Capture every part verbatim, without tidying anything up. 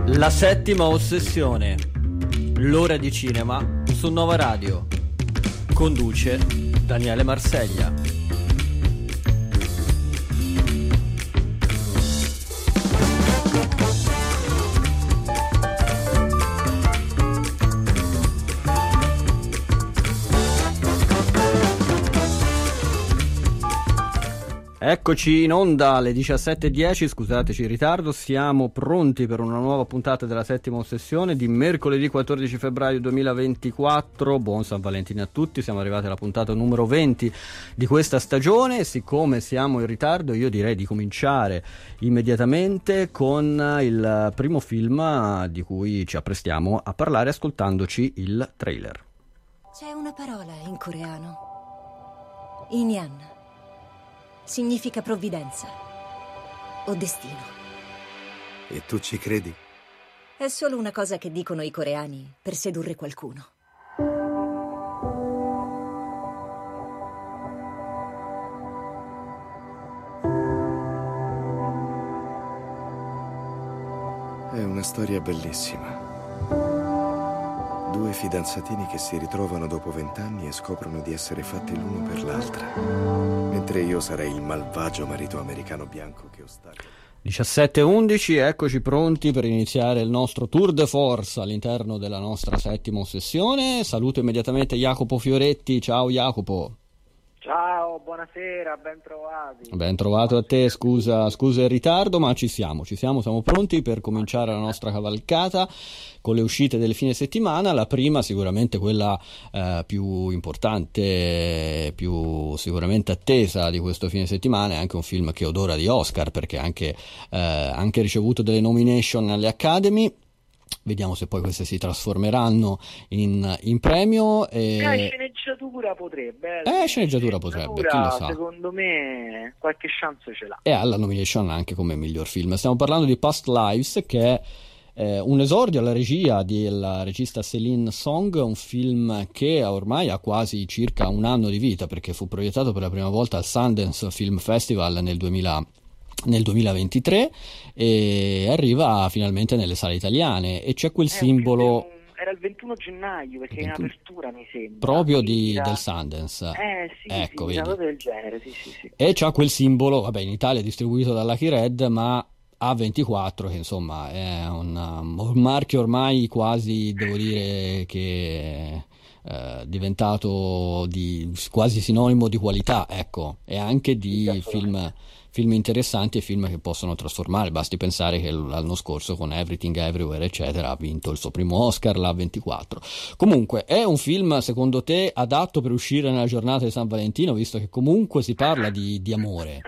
La settima ossessione, l'ora di cinema su Nova Radio. Conduce Daniele Marseglia. Eccoci in onda alle diciassette e dieci, scusateci il ritardo, siamo pronti per una nuova puntata della settima ossessione di mercoledì quattordici febbraio duemilaventiquattro. Buon San Valentino a tutti, siamo arrivati alla puntata numero venti di questa stagione e siccome siamo in ritardo io direi di cominciare immediatamente con il primo film di cui ci apprestiamo a parlare ascoltandoci il trailer. C'è una parola in coreano, Inyan. Significa provvidenza o destino. E tu ci credi? È solo una cosa che dicono i coreani per sedurre qualcuno. È una storia bellissima. Due fidanzatini che si ritrovano dopo vent'anni e scoprono di essere fatti l'uno per l'altra. Mentre io sarei il malvagio marito americano bianco che ostacola. diciassette e undici, eccoci pronti per iniziare il nostro tour de force all'interno della nostra settima ossessione. Saluto immediatamente Jacopo Fioretti. Ciao Jacopo. Ciao, buonasera, ben trovati. Ben trovato a te, scusa, scusa il ritardo, ma ci siamo, ci siamo, siamo pronti per cominciare la nostra cavalcata con le uscite del fine settimana. La prima sicuramente quella eh, più importante, più sicuramente attesa di questo fine settimana, è anche un film che odora di Oscar perché ha anche, eh, anche ricevuto delle nomination alle Academy. Vediamo se poi queste si trasformeranno in, in premio. E... Eh, sceneggiatura potrebbe. Eh, sceneggiatura potrebbe, chi lo sa. Secondo me qualche chance ce l'ha. E ha la nomination anche come miglior film. Stiamo parlando di Past Lives, che è eh, un esordio alla regia della regista Céline Song, un film che ormai ha quasi circa un anno di vita, perché fu proiettato per la prima volta al Sundance Film Festival nel duemila nel duemilaventitré e arriva finalmente nelle sale italiane e c'è quel eh, simbolo. Era il ventuno gennaio perché ventuno... in apertura mi sembra proprio di, era... del Sundance, eh sì, ecco, sì, vedi. Del genere, sì, sì, sì. E c'ha quel simbolo, vabbè, in Italia è distribuito dalla Lucky Red, ma A ventiquattro, che insomma è un, un marchio ormai quasi, devo dire, che è diventato di, quasi sinonimo di qualità, ecco, e anche di sì, film film interessanti e film che possono trasformare. Basti pensare che l'anno scorso con Everything Everywhere eccetera ha vinto il suo primo Oscar, l'A ventiquattro. Comunque è un film secondo te adatto per uscire nella giornata di San Valentino, visto che comunque si parla di, di amore?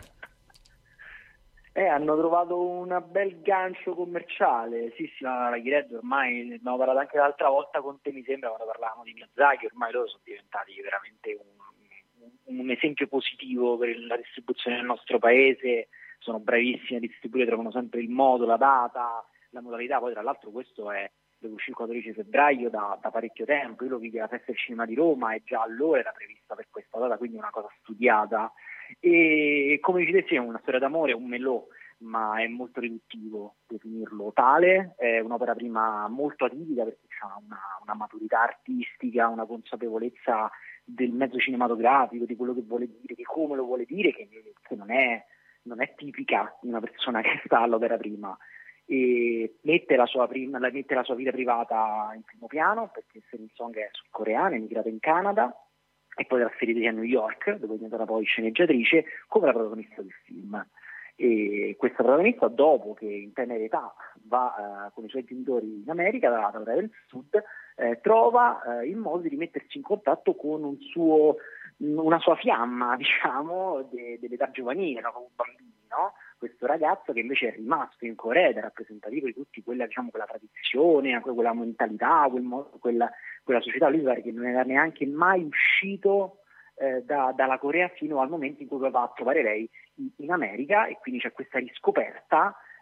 Eh, hanno trovato un bel gancio commerciale. Sì, sì, la Lucky Red ormai ne abbiamo parlato anche l'altra volta con te, mi sembra, quando parlavamo di Miyazaki. Ormai loro sono diventati veramente un un esempio positivo per la distribuzione nel nostro paese, sono bravissimi a distribuire, trovano sempre il modo, la data, la modalità. Poi tra l'altro questo è deve uscire il quattordici febbraio da, da parecchio tempo. Io lo vidi alla Festa del Cinema di Roma e già allora era prevista per questa data, quindi è una cosa studiata e come vi dicevo è una storia d'amore, un melò, ma è molto riduttivo definirlo tale. È un'opera prima molto atipica perché ha una, una maturità artistica, una consapevolezza del mezzo cinematografico, di quello che vuole dire, di come lo vuole dire, che, che non è non è tipica di una persona che sta all'opera prima, e mette la sua prima, mette la sua vita privata in primo piano, perché Céline Song è sudcoreana, è emigrata in Canada e poi trasferita a New York, dove è diventata poi sceneggiatrice, come la protagonista del film. E questa protagonista, dopo che in tenera età va uh, con i suoi genitori in America, da Corea del Sud, eh, trova eh, il modo di rimettersi in contatto con un suo, una sua fiamma, diciamo, de, dell'età giovanile, no? Come un bambino, questo ragazzo che invece è rimasto in Corea ed è rappresentativo di tutti quella, diciamo, quella tradizione, quella mentalità, quel modo, quella, quella società. Lui pare che non era neanche mai uscito eh, da, dalla Corea fino al momento in cui va a trovare lei in, in America, e quindi c'è questa riscoperta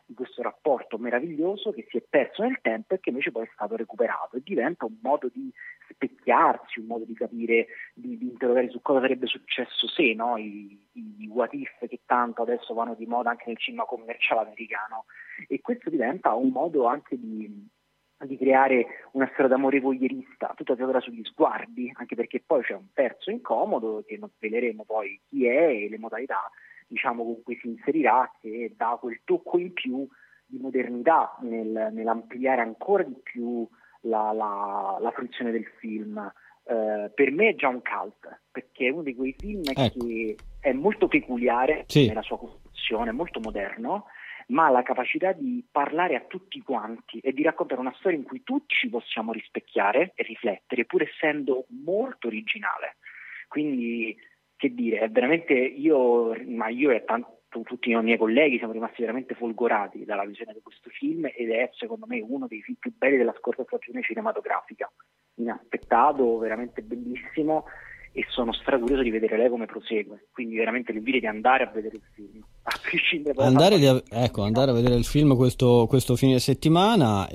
di questo rapporto meraviglioso che si è perso nel tempo e che invece poi è stato recuperato, e diventa un modo di specchiarsi, un modo di capire, di, di interrogare su cosa sarebbe successo se, no? I, i what if che tanto adesso vanno di moda anche nel cinema commerciale americano, e questo diventa un modo anche di di creare una storia d'amore voyeurista, tutta teatrata sugli sguardi, anche perché poi c'è un terzo incomodo che non sveleremo poi chi è e le modalità, diciamo, con cui si inserirà, che dà quel tocco in più di modernità nel, nell'ampliare ancora di più la, la, la fruizione del film. Uh, per me è già un cult, perché è uno di quei film ecco. che è molto peculiare sì. nella sua costruzione, molto moderno, ma ha la capacità di parlare a tutti quanti e di raccontare una storia in cui tutti ci possiamo rispecchiare e riflettere, pur essendo molto originale. Quindi, che dire, è veramente io, ma io e tanto, tutti i miei colleghi siamo rimasti veramente folgorati dalla visione di questo film, ed è secondo me uno dei film più belli della scorsa stagione cinematografica, inaspettato, veramente bellissimo, e sono stracurioso di vedere lei come prosegue, quindi veramente vi invito di andare a vedere il film, a prescindere da andare, di, ecco, andare a vedere il film questo, questo fine settimana.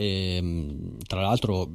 E tra l'altro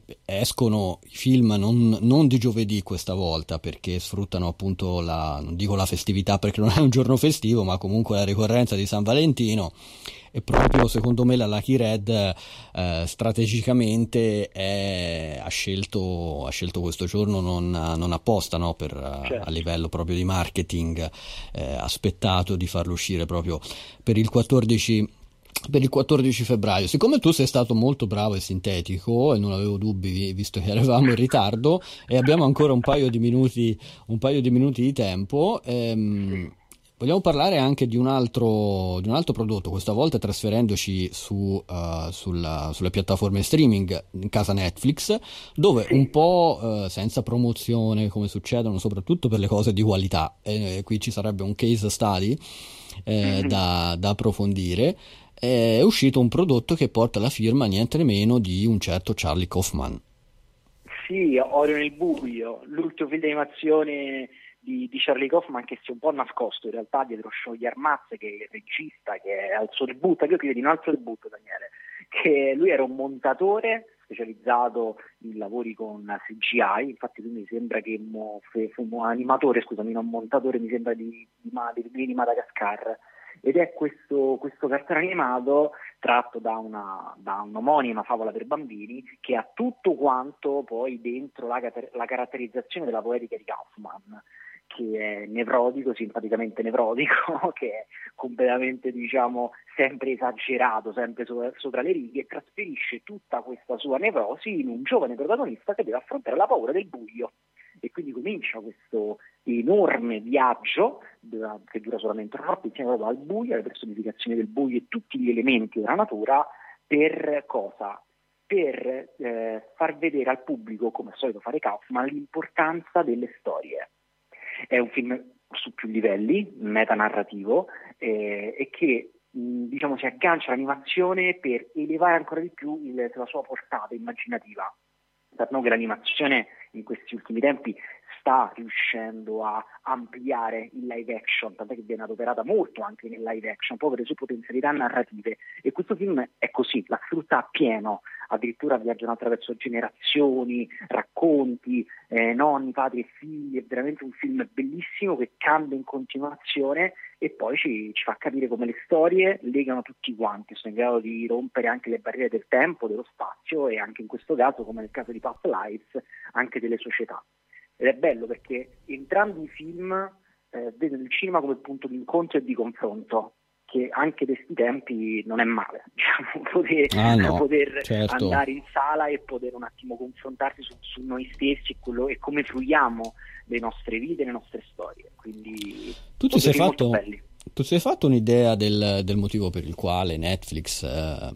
escono i film non, non di giovedì questa volta, perché sfruttano appunto la, non dico la festività perché non è un giorno festivo, ma comunque la ricorrenza di San Valentino. E proprio secondo me la Lucky Red eh, strategicamente è, ha, scelto, ha scelto questo giorno non, non apposta, no? Per, certo. A livello proprio di marketing, eh, aspettato di farlo uscire proprio per il quattordici per il quattordici febbraio. Siccome tu sei stato molto bravo e sintetico e non avevo dubbi visto che eravamo in ritardo e abbiamo ancora un paio di minuti un paio di minuti di tempo, ehm, vogliamo parlare anche di un altro di un altro prodotto, questa volta trasferendoci su uh, sulla, sulle piattaforme streaming in casa Netflix, dove un po' uh, senza promozione, come succedono soprattutto per le cose di qualità, e qui ci sarebbe un case study eh, mm-hmm. da, da approfondire. È uscito un prodotto che porta la firma niente meno di un certo Charlie Kaufman. Sì, Oro nel buio, l'ultimo film di animazione Di, di Charlie Kaufman, che si è un po' nascosto in realtà dietro Shoyar Armaz, che è il regista, che è al suo debutto. Io credo di un altro debutto, Daniele, che lui era un montatore specializzato in lavori con C G I, infatti lui mi sembra che mo, fu un animatore, scusami, non montatore, mi sembra di, di, di, di Madagascar, ed è questo, questo cartone animato tratto da una da un'omonima favola per bambini, che ha tutto quanto poi dentro la, la caratterizzazione della poetica di Kaufman, che è nevrotico, simpaticamente nevrotico, che è completamente, diciamo, sempre esagerato, sempre so- sopra le righe, e trasferisce tutta questa sua nevrosi in un giovane protagonista che deve affrontare la paura del buio. E quindi comincia questo enorme viaggio che dura solamente una notte, insieme proprio al buio, alle personificazioni del buio e tutti gli elementi della natura. Per cosa? Per eh, far vedere al pubblico, come al solito fare Kaufman, l'importanza delle storie. È un film su più livelli, metanarrativo, eh, e che mh, diciamo si aggancia all'animazione per elevare ancora di più il, la sua portata immaginativa. Sappiamo che l'animazione in questi ultimi tempi sta riuscendo a ampliare il live action, tant'è che viene adoperata molto anche nel live action, proprio per le sue potenzialità narrative, e questo film è così, la sfrutta appieno, addirittura viaggiano attraverso generazioni, racconti, eh, nonni, padri e figli. È veramente un film bellissimo che cambia in continuazione e poi ci, ci fa capire come le storie legano tutti quanti, sono in grado di rompere anche le barriere del tempo, dello spazio e anche in questo caso, come nel caso di Past Lives, anche delle società. Ed è bello perché entrambi i film eh, vedono il cinema come punto di incontro e di confronto, che anche di questi tempi non è male, diciamo, poter, ah, no, poter certo. andare in sala e poter un attimo confrontarsi su, su noi stessi e, quello, e come fruiamo le nostre vite, le nostre storie. Quindi tu ti sei fatto tu ti sei fatto un'idea del, del motivo per il quale Netflix eh,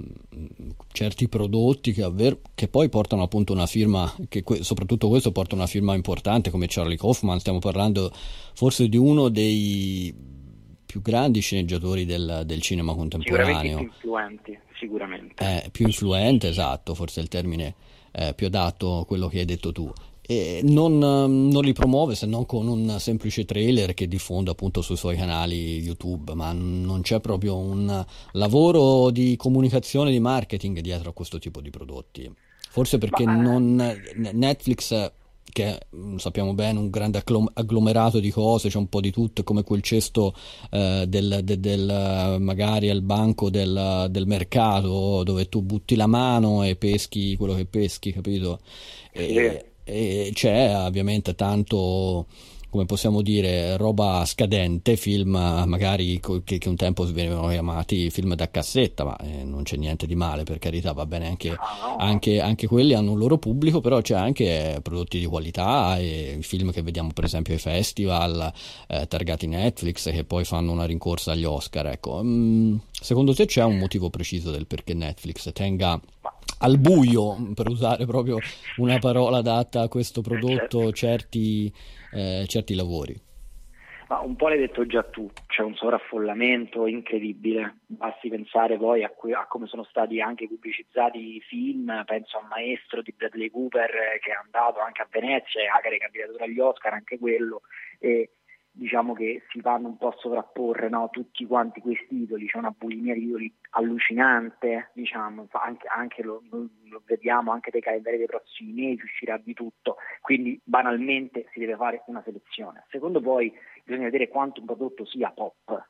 certi prodotti che, avver- che poi portano appunto una firma, che que- soprattutto questo porta una firma importante come Charlie Kaufman, stiamo parlando forse di uno dei più grandi sceneggiatori del, del cinema contemporaneo, sicuramente più influenti, sicuramente eh, più influente, esatto, forse è il termine eh, più adatto a quello che hai detto tu. e non, non li promuove se non con un semplice trailer che diffonde appunto sui suoi canali YouTube, ma non c'è proprio un lavoro di comunicazione, di marketing dietro a questo tipo di prodotti. Forse perché Ma, non Netflix, che sappiamo bene un grande agglom- agglomerato di cose, c'è un po' di tutto, è come quel cesto eh, del, del, del magari al banco del, del mercato dove tu butti la mano e peschi quello che peschi, capito? E, e c'è ovviamente tanto, come possiamo dire, roba scadente, film magari che, che un tempo venivano chiamati film da cassetta, ma eh, non c'è niente di male, per carità, va bene anche, anche, anche quelli hanno un loro pubblico, però c'è anche prodotti di qualità e film che vediamo per esempio ai festival eh, targati Netflix che poi fanno una rincorsa agli Oscar, ecco. Mm, secondo te c'è un motivo preciso del perché Netflix tenga al buio, per usare proprio una parola adatta a questo prodotto, certi, eh, certi lavori? Ma un po' l'hai detto già tu, c'è un sovraffollamento incredibile, basti pensare poi a, que- a come sono stati anche pubblicizzati i film, penso a Maestro di Bradley Cooper che è andato anche a Venezia e ha candidatura agli Oscar anche quello, e diciamo che si vanno un po' a sovrapporre, no? Tutti quanti questi titoli, c'è una bulimia di titoli allucinante, diciamo, anche, anche lo, lo vediamo anche dai calendari dei prossimi mesi, uscirà di tutto, quindi banalmente si deve fare una selezione. Secondo poi bisogna vedere quanto un prodotto sia pop,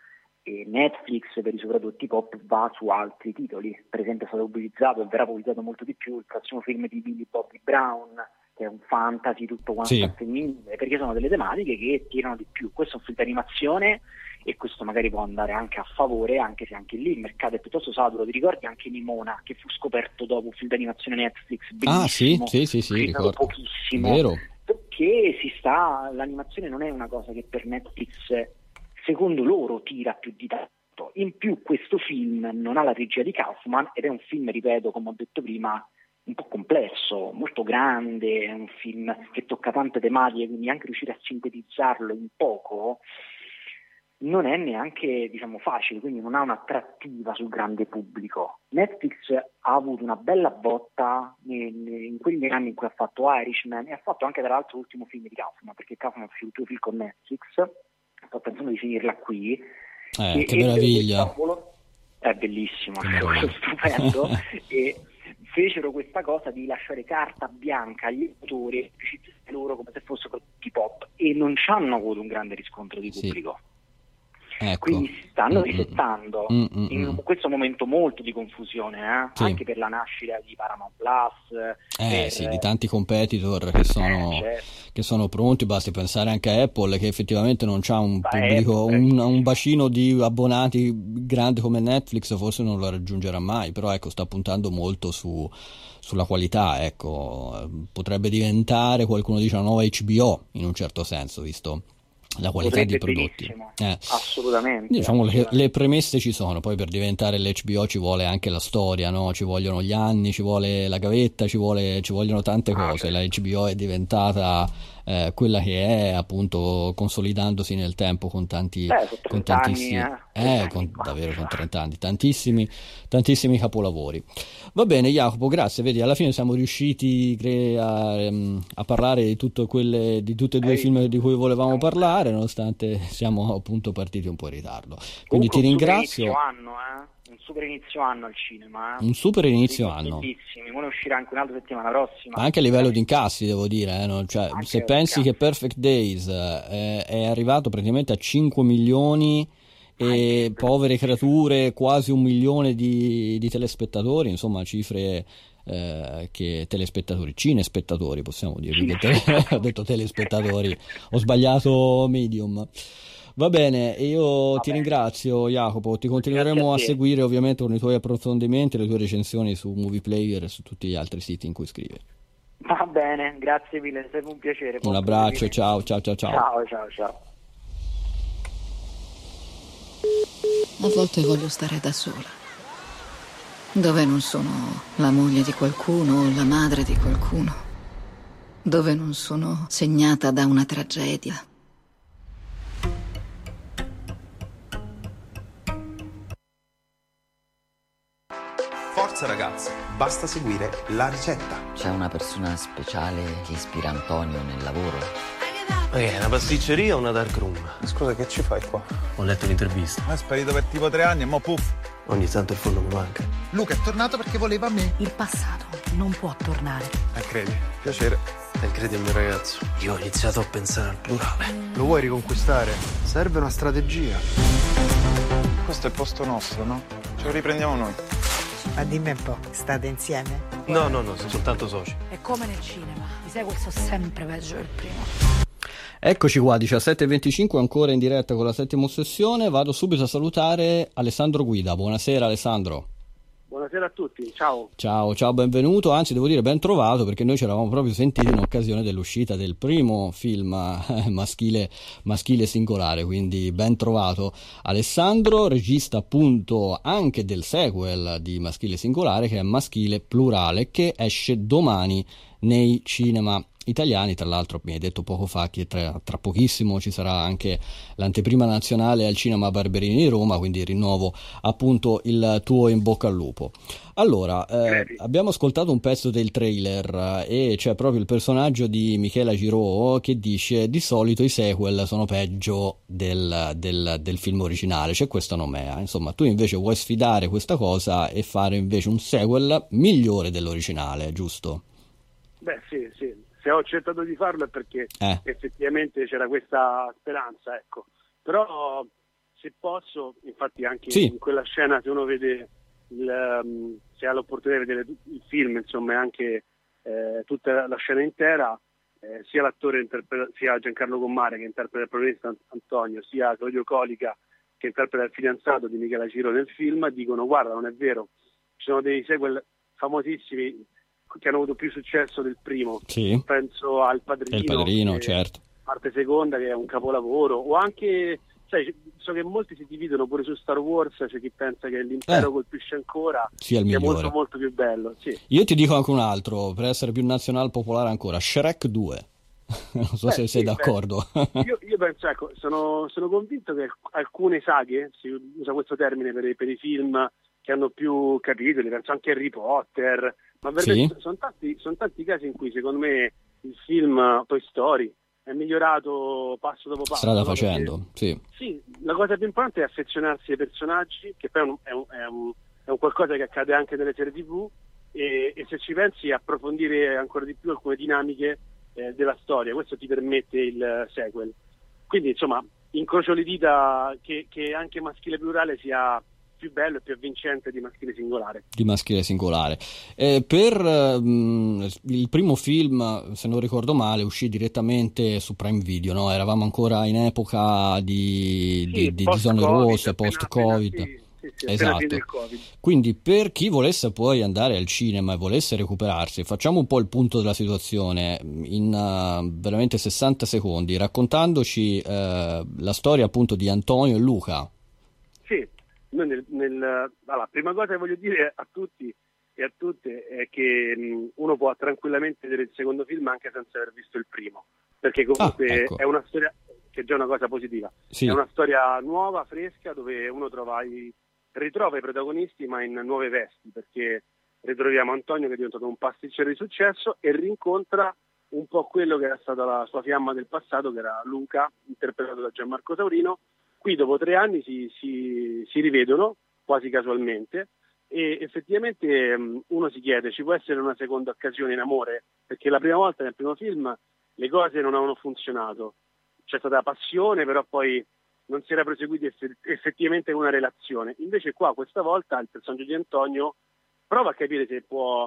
e Netflix per i suoi prodotti pop va su altri titoli, per esempio è stato pubblicizzato e verrà pubblicizzato molto di più il prossimo film di Billy Bobby Brown, che è un fantasy tutto quanto Sì. al femminile, perché sono delle tematiche che tirano di più. Questo è un film di animazione e questo magari può andare anche a favore, anche se anche lì il mercato è piuttosto saturo. Ti ricordi anche Nimona, che fu scoperto dopo un film di animazione Netflix bellissimo, Ah sì, sì, sì, sì, ricordo. pochissimo, Vero. perché si sta, l'animazione non è una cosa che per Netflix secondo loro tira più di tanto. In più questo film non ha la regia di Kaufman ed è un film, ripeto, come ho detto prima, un po' complesso, molto grande, è un film che tocca tante tematiche, quindi anche riuscire a sintetizzarlo in poco non è neanche, diciamo, facile, quindi non ha un'attrattiva sul grande pubblico. Netflix ha avuto una bella botta in, in quegli anni in cui ha fatto Irishman e ha fatto anche tra l'altro l'ultimo film di Kaufman, perché Kaufman ha finito il film con Netflix, sto pensando di finirla qui. Eh, e, che meraviglia! È bellissimo, è stupendo. e fecero questa cosa di lasciare carta bianca agli autori e pubblicizzare loro come se fossero tutti pop e non ci hanno avuto un grande riscontro di pubblico. Sì. Ecco. Quindi si stanno Mm-mm. risettando Mm-mm. in questo momento molto di confusione, eh? Sì. Anche per la nascita di Paramount Plus, Eh per, sì, di tanti competitor che sono, eh, certo. che sono pronti, basti pensare anche a Apple che effettivamente non c'ha un Beh, pubblico, Apple, un, un bacino di abbonati grande come Netflix, forse non lo raggiungerà mai, però ecco sta puntando molto su, sulla qualità, ecco, potrebbe diventare, qualcuno dice, una nuova H B O in un certo senso, visto la qualità Potrebbe dei prodotti. Eh. Assolutamente. Diciamo assolutamente. le, le premesse ci sono, poi per diventare l'H B O ci vuole anche la storia, no? Ci vogliono gli anni, ci vuole la gavetta, ci, vuole, ci vogliono tante Ah, cose. certo. La H B O è diventata eh, quella che è, appunto, consolidandosi nel tempo con tanti, Beh, sono con trenta tantissimi, anni, eh. eh, con, davvero con trenta anni, tantissimi, tantissimi capolavori. Va bene, Jacopo, grazie. Vedi, alla fine siamo riusciti cre- a, ehm, a parlare di, tutto quelle, di tutti e due i Ehi. film di cui volevamo parlare, nonostante siamo appunto partiti un po' in ritardo. Quindi Comunque ti un ringrazio. super inizio anno, eh? Un super inizio anno al cinema, eh? Un super inizio Film anno. bellissimi. Ora uscirà anche un'altra settimana prossima. Ma anche a livello di incassi, devo dire, eh, no? Cioè, Anche se di pensi incassi. che Perfect Days eh, è arrivato praticamente a cinque milioni e povere creature quasi un milione di, di telespettatori, insomma cifre eh, che telespettatori, cinespettatori possiamo dire, perché te- ho detto telespettatori, ho sbagliato medium. Va bene, io Va ti bene. ringrazio Jacopo, ti continueremo Grazie a a te. seguire ovviamente con i tuoi approfondimenti, le tue recensioni su Movie Player e su tutti gli altri siti in cui scrivi. Va bene, grazie mille, è sempre un piacere. Un Buon abbraccio, proseguimento. ciao ciao ciao ciao. Ciao, ciao, ciao. A volte voglio stare da sola, dove non sono la moglie di qualcuno o la madre di qualcuno, dove non sono segnata da una tragedia. Forza ragazzi, basta seguire la ricetta. C'è una persona speciale che ispira Antonio nel lavoro? È una pasticceria o una dark room? Scusa, che ci fai qua? Ho letto l'intervista. È sparito per tipo tre anni e mo puff. Ogni tanto il fondo mi manca. Luca è tornato perché voleva me. Il passato non può tornare. Eh, credi? Piacere. E credi al mio ragazzo? Io ho iniziato a pensare al plurale. Lo vuoi riconquistare? Serve una strategia. Questo è il posto nostro, no? Ce lo riprendiamo noi. Ma dimmi un po', state insieme? No, no, no, sono soltanto soci. È come nel cinema. I sequel sono sempre peggio del primo. Eccoci qua, diciassette e venticinque, ancora in diretta con la settima ossessione. Vado subito a salutare Alessandro Guida. Buonasera Alessandro. Buonasera a tutti, ciao. Ciao, ciao, benvenuto, anzi devo dire ben trovato, perché noi ci eravamo proprio sentiti in occasione dell'uscita del primo film eh, maschile, maschile singolare, quindi ben trovato Alessandro, regista appunto anche del sequel di Maschile Singolare, che è Maschile Plurale, che esce domani nei cinema italiani. Tra l'altro mi hai detto poco fa che tra, tra pochissimo ci sarà anche l'anteprima nazionale al cinema Barberini di Roma, quindi rinnovo appunto il tuo in bocca al lupo. Allora, eh, abbiamo ascoltato un pezzo del trailer eh, e c'è proprio il personaggio di Michela Giraud che dice: di solito i sequel sono peggio del, del, del film originale, c'è questo nome, eh. Insomma, tu invece vuoi sfidare questa cosa e fare invece un sequel migliore dell'originale, giusto? Beh sì, sì. Se ho accettato di farlo è perché eh. effettivamente c'era questa speranza, ecco. Però se posso, infatti anche sì. in quella scena, se uno vede, il, um, se ha l'opportunità di vedere il film, insomma, e anche eh, tutta la scena intera, eh, sia l'attore, interpreta, sia Giancarlo Gommare che interpreta il protagonista Antonio, sia Claudio Colica che interpreta il fidanzato di Michela Giraud nel film, dicono: guarda, non è vero, ci sono dei sequel famosissimi che hanno avuto più successo del primo, sì. Penso al Padrino, il Padrino, certo, parte seconda, che è un capolavoro, o anche, sai, so che molti si dividono pure su Star Wars, c'è chi pensa che l'impero eh. colpisce ancora, sia il che migliore, è molto molto più bello, sì. Io ti dico anche un altro, per essere più nazional popolare ancora, Shrek due. Non so beh, se sei sì, d'accordo. Beh, io, io penso, ecco, sono, sono convinto che alcune saghe, si usa questo termine per i, per i film che hanno più capitoli, penso anche a Harry Potter, ma sì. sono, tanti, sono tanti casi in cui secondo me il film Toy Story è migliorato passo dopo passo. Strada no? facendo, Perché, sì. Sì, la cosa più importante è affezionarsi ai personaggi, che poi è un, è un, è un, è un qualcosa che accade anche nelle serie tivù, e, e se ci pensi approfondire ancora di più alcune dinamiche eh, della storia, questo ti permette il sequel. Quindi insomma, incrocio le dita che, che anche Maschile Plurale sia più bello e più avvincente di Maschile Singolare. Di Maschile Singolare. Eh, per mh, il primo film, se non ricordo male, uscì direttamente su Prime Video, no? Eravamo ancora in epoca di, sì, di, di zone rosse, post-Covid. Sì, sì, sì, esatto. Quindi per chi volesse poi andare al cinema e volesse recuperarsi, facciamo un po' il punto della situazione in uh, veramente sessanta secondi, raccontandoci uh, la storia appunto di Antonio e Luca. Sì. Noi nel, nel, allora, prima cosa che voglio dire a tutti e a tutte è che mh, uno può tranquillamente vedere il secondo film anche senza aver visto il primo, perché comunque ah, ecco. è una storia che è già una cosa positiva, sì. È una storia nuova, fresca, dove uno trova i, ritrova i protagonisti ma in nuove vesti, perché ritroviamo Antonio che è diventato un pasticcere di successo e rincontra un po' quello che era stata la sua fiamma del passato, che era Luca, interpretato da Gianmarco Taurino. Qui dopo tre anni si, si, si rivedono quasi casualmente e effettivamente um, uno si chiede: ci può essere una seconda occasione in amore? Perché la prima volta nel primo film le cose non avevano funzionato, c'è stata passione, però poi non si era proseguita effettivamente una relazione. Invece qua questa volta il personaggio di Antonio prova a capire se può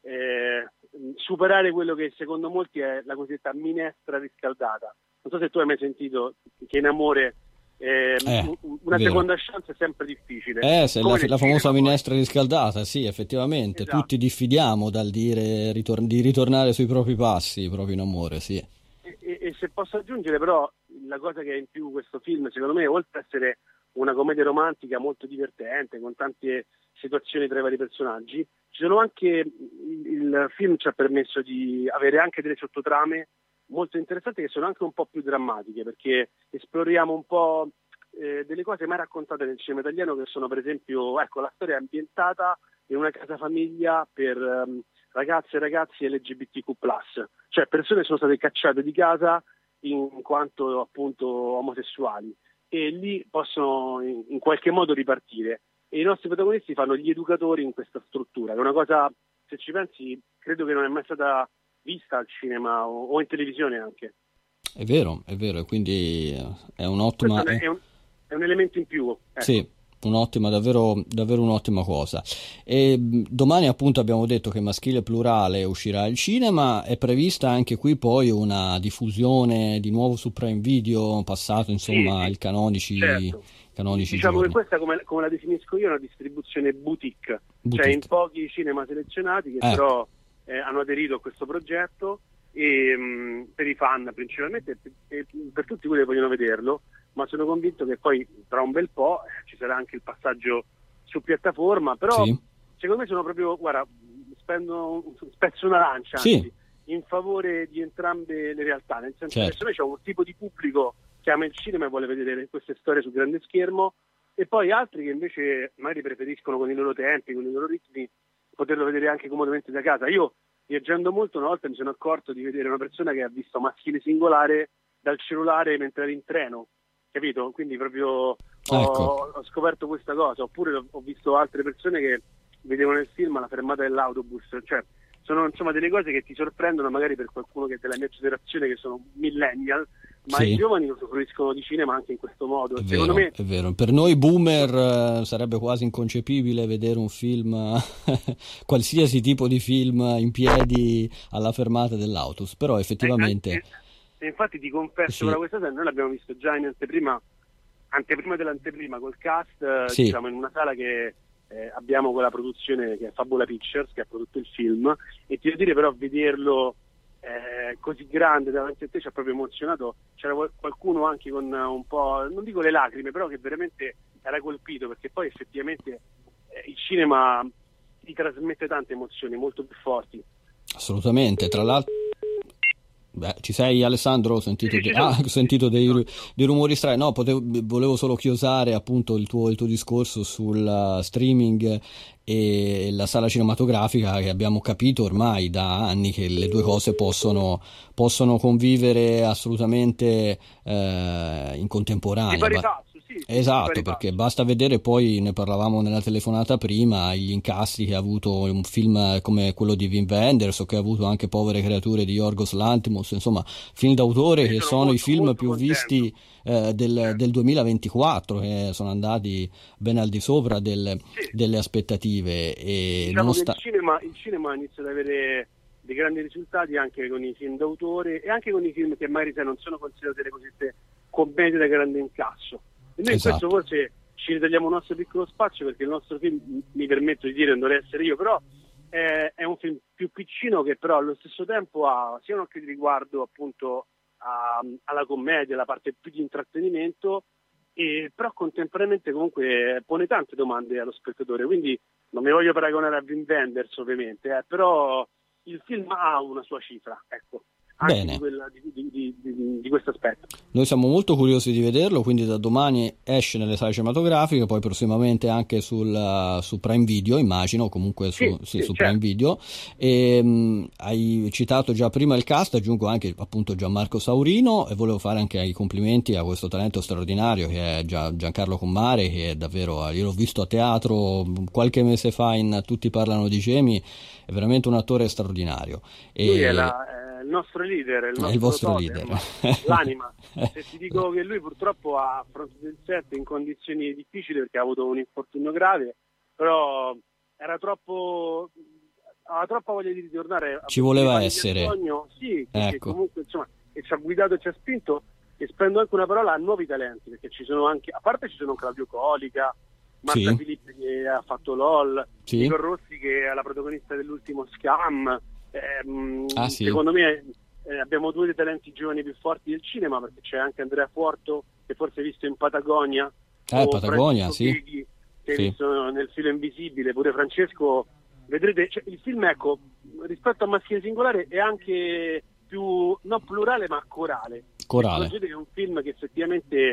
eh, superare quello che secondo molti è la cosiddetta minestra riscaldata. Non so se tu hai mai sentito che in amore Eh, eh, una vero. seconda chance è sempre difficile. Eh, se la, la famosa minestra riscaldata, sì, effettivamente, esatto. Tutti diffidiamo dal dire ritor- di ritornare sui propri passi, proprio in amore, sì. E, e, e se posso aggiungere però, la cosa che è in più questo film, secondo me, oltre ad essere una commedia romantica molto divertente, con tante situazioni tra i vari personaggi, ci sono anche, il, il film ci ha permesso di avere anche delle sottotrame molto interessanti che sono anche un po' più drammatiche, perché esploriamo un po' eh, delle cose mai raccontate nel cinema italiano, che sono per esempio, ecco, la storia è ambientata in una casa famiglia per um, ragazze e ragazzi L G B T Q plus, cioè persone che sono state cacciate di casa in quanto appunto omosessuali, e lì possono in, in qualche modo ripartire, e i nostri protagonisti fanno gli educatori in questa struttura, che è una cosa, se ci pensi, credo che non è mai stata vista al cinema o, o in televisione anche. È vero, è vero, e quindi è un'ottima... È un, è un elemento in più. Ecco. Sì, un'ottima, davvero, davvero un'ottima cosa. E domani appunto abbiamo detto che Maschile Plurale uscirà al cinema, è prevista anche qui poi una diffusione di nuovo su Prime Video, passato insomma sì, il canonici... certo. canonici diciamo giorni. Che questa, come, come la definisco io, è una distribuzione boutique, boutique. Cioè in pochi cinema selezionati che eh. però eh, hanno aderito a questo progetto, e mh, per i fan principalmente, e per tutti quelli che vogliono vederlo, ma sono convinto che poi tra un bel po' ci sarà anche il passaggio su piattaforma, però sì. Secondo me sono proprio, guarda, spendo, spezzo una lancia sì. anzi, in favore di entrambe le realtà, nel senso certo. che secondo me c'è un tipo di pubblico che ama il cinema e vuole vedere queste storie su grande schermo, e poi altri che invece magari preferiscono con i loro tempi, con i loro ritmi, poterlo vedere anche comodamente da casa. Io, viaggiando molto, una volta mi sono accorto di vedere una persona che ha visto Maschile Singolare dal cellulare mentre era in treno, capito? Quindi proprio ho, ecco. ho scoperto questa cosa. Oppure ho visto altre persone che vedevano il film alla fermata dell'autobus, cioè sono insomma delle cose che ti sorprendono magari per qualcuno che è della mia generazione, che sono millennial, ma sì. i giovani usufruiscono di cinema anche in questo modo. È Secondo vero, me è vero. Per noi boomer eh, sarebbe quasi inconcepibile vedere un film, qualsiasi tipo di film in piedi alla fermata dell'autobus, però effettivamente... Eh, eh, eh, infatti ti confesso sì. ora questa sera, noi l'abbiamo visto già in anteprima, anteprima dell'anteprima col cast, sì. diciamo in una sala che eh, abbiamo con la produzione che è Fabula Pictures, che ha prodotto il film, e ti devo dire però vederlo Eh, così grande davanti a te ci ha proprio emozionato. C'era qualcuno anche con un po', non dico le lacrime, però che veramente era colpito, perché poi effettivamente eh, il cinema ti trasmette tante emozioni molto più forti. Assolutamente, tra l'altro. Beh, ci sei Alessandro? Ho sentito, sì, de- sì, ah, sì. ho sentito dei, dei rumori strani. No, potevo, volevo solo chiosare appunto il tuo, il tuo discorso sul uh, streaming e la sala cinematografica, che abbiamo capito ormai da anni che le due cose possono, possono convivere assolutamente eh, in contemporanea. Di pari passo, sì, esatto, di pari perché passo. basta vedere, poi ne parlavamo nella telefonata prima, gli incassi che ha avuto un film come quello di Wim Wenders, o che ha avuto anche Povere creature di Yorgos Lanthimos, insomma film d'autore sì, che sono sono molto, i film molto più contento. visti eh, del, certo. del duemilaventiquattro, che sono andati ben al di sopra del, sì. delle aspettative. E diciamo nonost- che il cinema, il cinema inizia ad avere dei grandi risultati anche con i film d'autore e anche con i film che magari sai, non sono considerate le cosiddette commedie da grande incasso. E noi esatto. in questo forse ci ritagliamo un nostro piccolo spazio, perché il nostro film, mi permetto di dire, non dovrei essere io, però è, è un film più piccino, che però allo stesso tempo ha sia un occhio di riguardo appunto a, alla commedia, la parte più di intrattenimento, e però contemporaneamente comunque pone tante domande allo spettatore, quindi non mi voglio paragonare a Wim Wenders ovviamente, eh, però il film ha una sua cifra, ecco, anche Bene. di, quella, di, di, di, di, di questo aspetto. Noi siamo molto curiosi di vederlo, quindi da domani esce nelle sale cinematografiche, poi prossimamente anche sul, su Prime Video, immagino, comunque su, sì, sì, sì, su certo. Prime Video. E, mh, hai citato già prima il cast, aggiungo anche appunto Gianmarco Saurino, e volevo fare anche i complimenti a questo talento straordinario che è Gia- Giancarlo Commare, che è davvero, io l'ho visto a teatro qualche mese fa in Tutti parlano di Gemi, è veramente un attore straordinario. E... Lui è la, eh, il nostro leader, il, nostro è il vostro totem, leader, l'anima. Se ti dico che lui purtroppo ha affrontato il set in condizioni difficili perché ha avuto un infortunio grave, però era troppo, aveva troppa voglia di ritornare. Ci voleva essere. Sogno. Sì, perché ecco. comunque insomma, e ci ha guidato e ci ha spinto, e spendo anche una parola a nuovi talenti, perché ci sono anche, a parte ci sono Claudio Colica, Marta sì. Filippi che ha fatto LOL, sì. Nico Rossi che è la protagonista dell'ultimo Scam. Eh, ah, sì. Secondo me eh, abbiamo due dei talenti giovani più forti del cinema, perché c'è anche Andrea Fuorto, che forse hai visto in Patagonia, eh, o Patagonia, Francesco sì. Chighi, che sì. hai visto nel Filo Invisibile. Pure Francesco, vedrete, cioè, il film, ecco, rispetto a Maschile Singolare è anche più non plurale ma corale. corale. Che è un film che effettivamente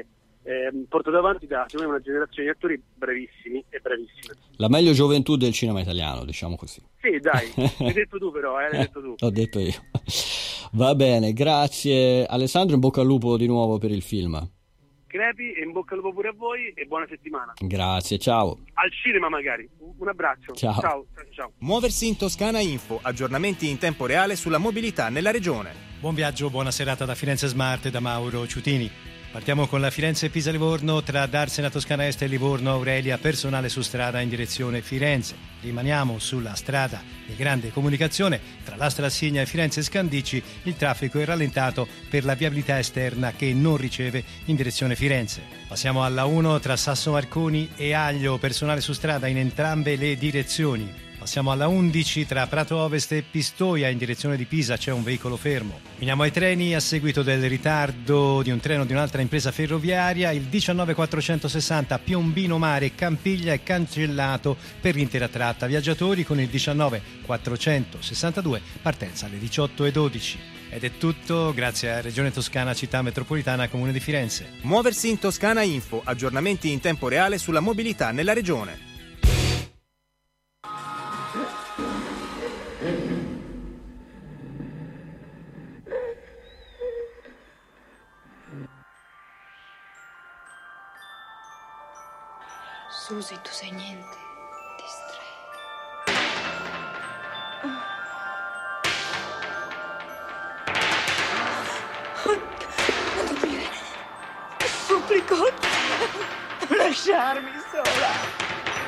eh, portato avanti da secondo me una generazione di attori bravissimi e bravissime. La meglio gioventù del cinema italiano, diciamo così. Sì, dai, l'hai detto tu però, eh, l'hai detto tu. L'ho detto io. Va bene, grazie Alessandro, in bocca al lupo di nuovo per il film. Crepi, e in bocca al lupo pure a voi e buona settimana. Grazie, ciao. Al cinema magari. Un abbraccio. Ciao. Ciao, ciao. Muoversi in Toscana Info, aggiornamenti in tempo reale sulla mobilità nella regione. Buon viaggio, buona serata da Firenze Smart e da Mauro Ciutini. Partiamo con la Firenze-Pisa-Livorno, tra Darsena Toscana Est e Livorno Aurelia, personale su strada in direzione Firenze. Rimaniamo sulla strada di grande comunicazione, tra l'Astra Assigna e Firenze Scandicci il traffico è rallentato per la viabilità esterna che non riceve in direzione Firenze. Passiamo alla uno tra Sasso Marconi e Aglio, personale su strada in entrambe le direzioni. Passiamo alla undici tra Prato Ovest e Pistoia in direzione di Pisa, c'è un veicolo fermo. Finiamo ai treni, a seguito del ritardo di un treno di un'altra impresa ferroviaria, il diciannove quattrocentosessanta Piombino Mare Campiglia è cancellato per l'intera tratta viaggiatori con il diciannove quattrocentosessantadue, partenza alle diciotto e dodici. Ed è tutto, grazie a Regione Toscana, Città Metropolitana, Comune di Firenze. Muoversi in Toscana Info, aggiornamenti in tempo reale sulla mobilità nella regione. Susi, tu sei niente, distrai. Non dormire, supplico, non lasciarmi sola.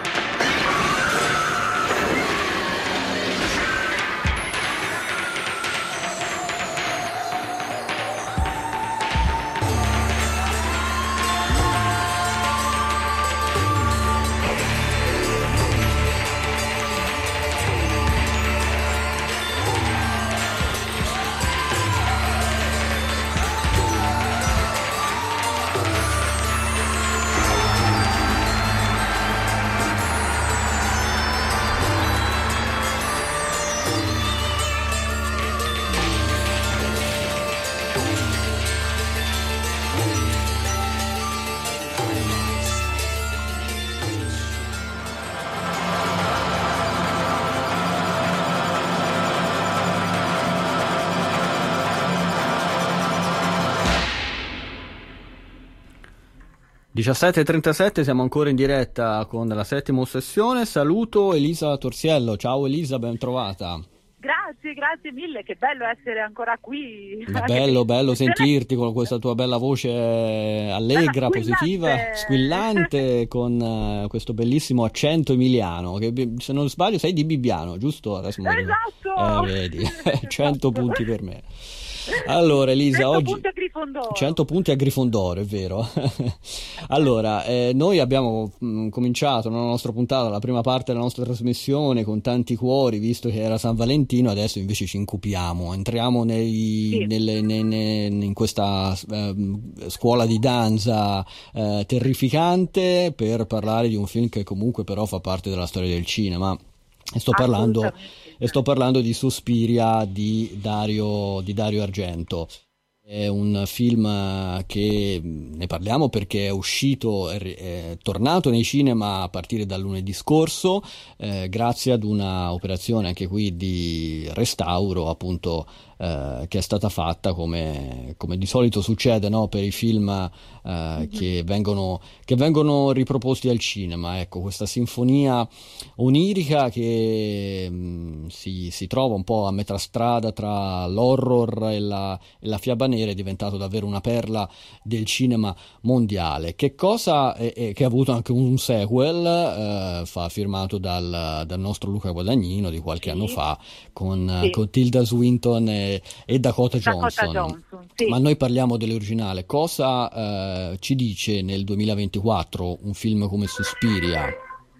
diciassette e trentasette, siamo ancora in diretta con la settima sessione. Saluto Elisa Torsiello. Ciao Elisa, ben trovata. Grazie, grazie mille, che bello essere ancora qui. Bello, bello sentirti con questa tua bella voce allegra, positiva, squillante, con uh, questo bellissimo accento emiliano, che se non sbaglio sei di Bibbiano, giusto? Adesso esatto! Eh, vedi, cento punti per me. Allora Elisa, cento oggi punti a Grifondoro. cento punti a Grifondoro, è vero. Allora, eh, noi abbiamo mh, cominciato nella nostra puntata, la prima parte della nostra trasmissione con tanti cuori, visto che era San Valentino, adesso invece ci incupiamo, entriamo nei, sì. nelle, ne, ne, in questa eh, scuola di danza eh, terrificante per parlare di un film che comunque però fa parte della storia del cinema. E sto parlando, e sto parlando di Suspiria di Dario, di Dario Argento. È un film che ne parliamo perché è uscito, è, è tornato nei cinema a partire dal lunedì scorso, eh, grazie ad una operazione anche qui di restauro, appunto, eh, che è stata fatta come, come di solito succede, no? Per i film eh, mm-hmm. che vengono, che vengono riproposti al cinema. Ecco, questa sinfonia onirica che mh, si, si trova un po' a metà strada tra l'horror e la, e la fiaba nera, è diventato davvero una perla del cinema mondiale. Che cosa è, è, che ha avuto anche un sequel eh, fa, firmato dal, dal nostro Luca Guadagnino di qualche sì. anno fa con, sì. con Tilda Swinton e, e Dakota, Dakota Johnson, Johnson sì. Ma noi parliamo dell'originale. Cosa eh, ci dice nel duemilaventiquattro un film come Suspiria?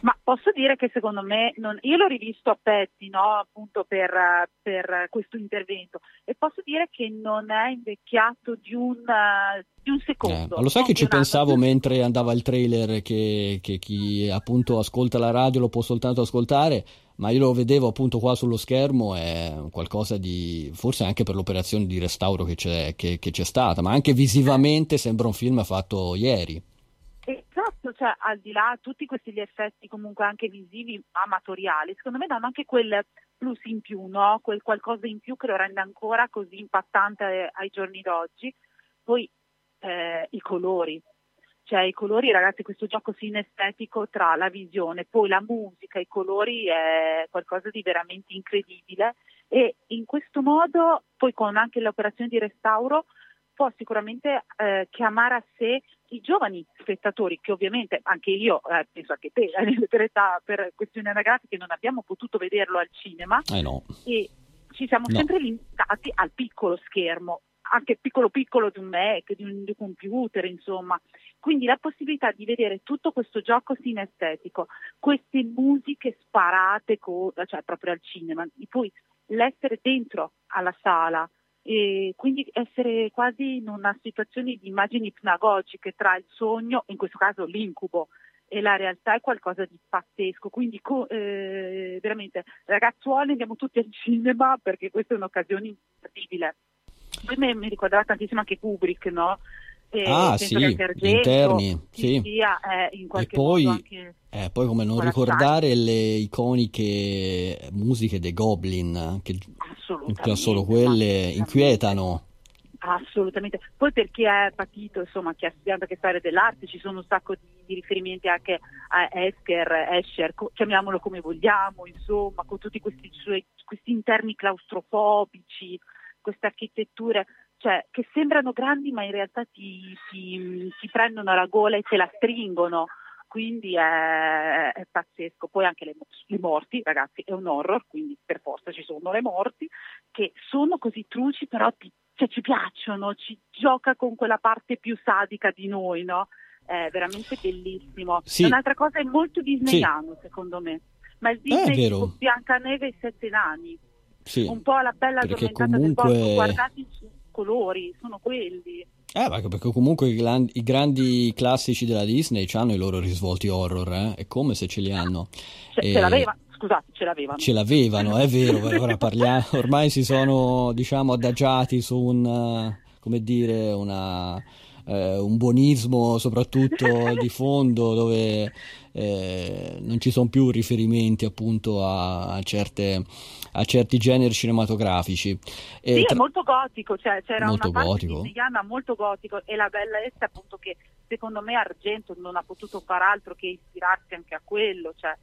Ma posso dire che secondo me, non, io l'ho rivisto a pezzi, no, appunto per, per questo intervento, e posso dire che non è invecchiato di un, di un secondo. Eh, lo sai che ci pensavo mentre andava il trailer, che, che chi appunto ascolta la radio lo può soltanto ascoltare, ma io lo vedevo appunto qua sullo schermo, è qualcosa di, forse anche per l'operazione di restauro che c'è, che, che c'è stata, ma anche visivamente sembra un film fatto ieri. Esatto, cioè al di là tutti questi gli effetti comunque anche visivi amatoriali, secondo me danno anche quel plus in più, no? Quel qualcosa in più che lo rende ancora così impattante ai giorni d'oggi. Poi eh, i colori, cioè i colori, ragazzi, questo gioco sinestetico tra la visione, poi la musica, i colori è qualcosa di veramente incredibile, e in questo modo poi con anche l'operazione di restauro può sicuramente eh, chiamare a sé i giovani spettatori, che ovviamente anche io, eh, penso anche te, per età, per questioni anagrafiche non abbiamo potuto vederlo al cinema, eh no. e ci siamo no. sempre limitati al piccolo schermo, anche piccolo piccolo di un Mac, di un, di un computer, insomma. Quindi la possibilità di vedere tutto questo gioco sinestetico, queste musiche sparate, co- cioè proprio al cinema, e poi l'essere dentro alla sala, e quindi essere quasi in una situazione di immagini ipnagogiche tra il sogno, in questo caso l'incubo, e la realtà, è qualcosa di pazzesco. Quindi co- eh, veramente ragazzuoli, andiamo tutti al cinema perché questa è un'occasione imperdibile. Poi mi, mi ricordava tantissimo anche Kubrick, no? E ah sì, gli interni, sì. Sia, eh, in qualche e poi, modo anche eh, poi come non ricordare le iconiche musiche dei Goblin, che già solo quelle inquietano. Assolutamente. Poi per chi è patito, insomma, chi ha studiato anche storia dell'arte, ci sono un sacco di, di riferimenti anche a Escher, Escher, co- chiamiamolo come vogliamo, insomma, con tutti questi suoi, questi interni claustrofobici, queste architetture, cioè, che sembrano grandi ma in realtà ti, ti, ti prendono alla gola e te la stringono, quindi è, è pazzesco. Poi anche le, le morti, ragazzi, è un horror, quindi per forza ci sono le morti, che sono così truci, però ti, cioè, ci piacciono, ci gioca con quella parte più sadica di noi, no? È veramente bellissimo. Sì. Un'altra cosa è molto disneyano, sì, secondo me, ma il Disney è tipo Biancaneve e i Sette Nani, sì, un po' la bella addormentata comunque... del bosco, guardate i colori, sono quelli. Eh, perché comunque i, gran, i grandi classici della Disney hanno i loro risvolti horror, eh? È come se ce li hanno. Ce, e... ce l'avevano, scusate, ce l'avevano. Ce l'avevano, è vero, ora parliamo, ormai si sono, diciamo, adagiati su un, come dire, una, eh, un buonismo soprattutto di fondo, dove eh, non ci sono più riferimenti appunto a, a certe... a certi generi cinematografici. E sì, tra... è molto gotico, cioè c'era molto una parte gotico. disneyana molto gotico, e la bellezza appunto che secondo me Argento non ha potuto far altro che ispirarsi anche a quello, cioè